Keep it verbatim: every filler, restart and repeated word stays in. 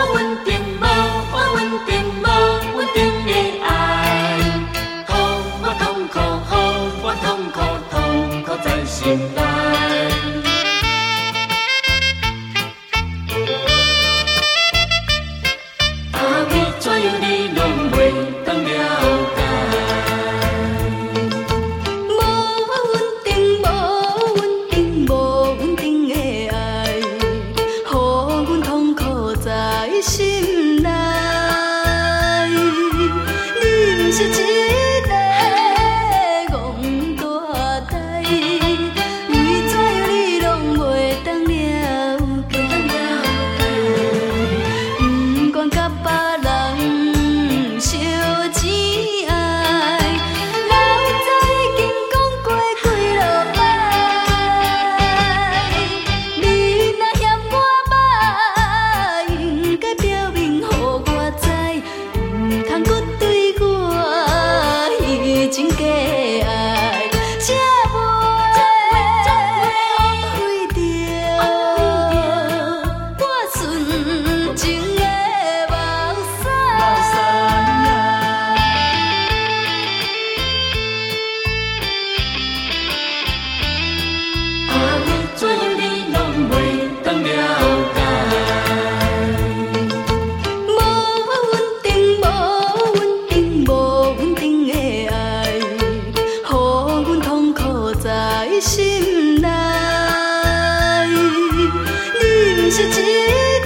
无稳定，无我稳定，无稳定的爱，好我痛苦，好我痛苦，痛苦在心内。啊，为怎样你拢袂当了解？ 无稳定，无稳定，无稳定的爱，予阮痛苦在心内。你毋是一个戆大台，为怎样你拢袂当了解？不管甲别人相钱爱，老早已经讲过几落摆。你若嫌我歹，应该表明予我知，唔通搁对我以情假爱，才袂枉费着我纯情的目屎。 啊，为怎样你拢袂当了解？ 无稳定，无稳定，无稳定的爱，予阮痛苦在心内。你毋是一